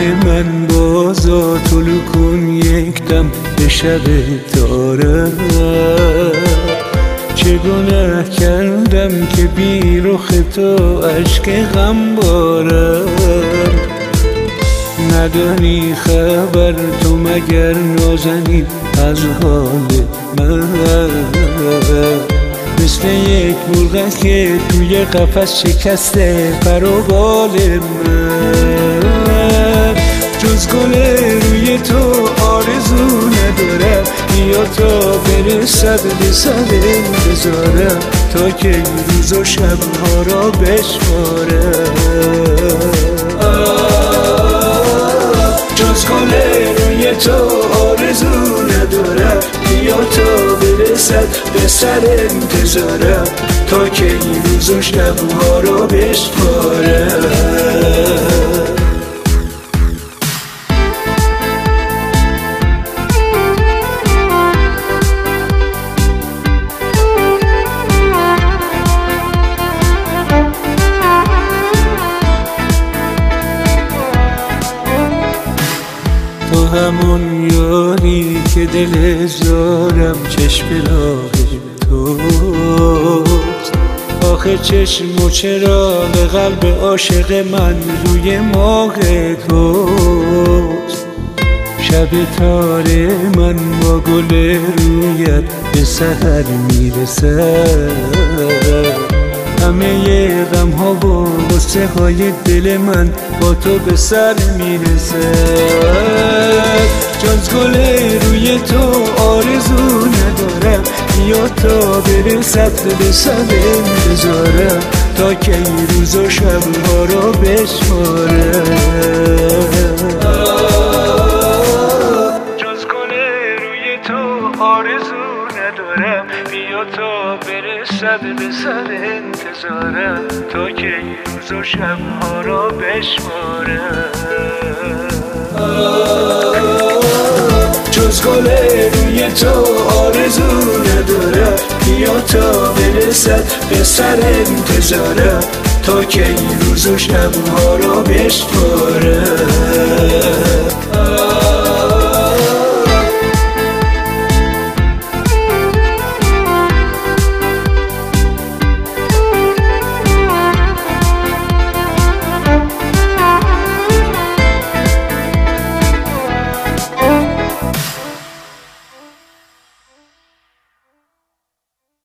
من بازا طلو کن یک دم به شب تارم. چه گناه کردم که بی رخ تو اشک غم بارم. ندانی خبر تو مگر نازنین از حال من؟ مثل یک مرغ که توی قفس شکسته پر و بال من. جز گل روی تو آرزو ندارم، یا تا برسد به سر انتظارم تا که روز و شبها را بشمارم. جز گل روی تو آرزو ندارم، یا تا برسد به سر انتظارم تا که این روز و شبها را بشمارم. تو همون یاری که دل زارم چشم راه توست. آخه چشم و چراغ قلب عاشق من روی ماه توست. شب تار من با گل رویت به سحر میرسد. همه غم ها و غصه های دل من با تو به سر میرسد. جز گل روی تو آرزو ندارم، یا تا برسد به سر انتظارم تا که این روز و شبها را بشمارم. جز گل روی تو آرزو ندارم، یا تا برسد به سر انتظارم تا که این روز و شبها را بشمارم. جز گل روی تو آرزو ندارم، یا تا برسد به سر انتظارم تا که این روز و شبها را بشمارم.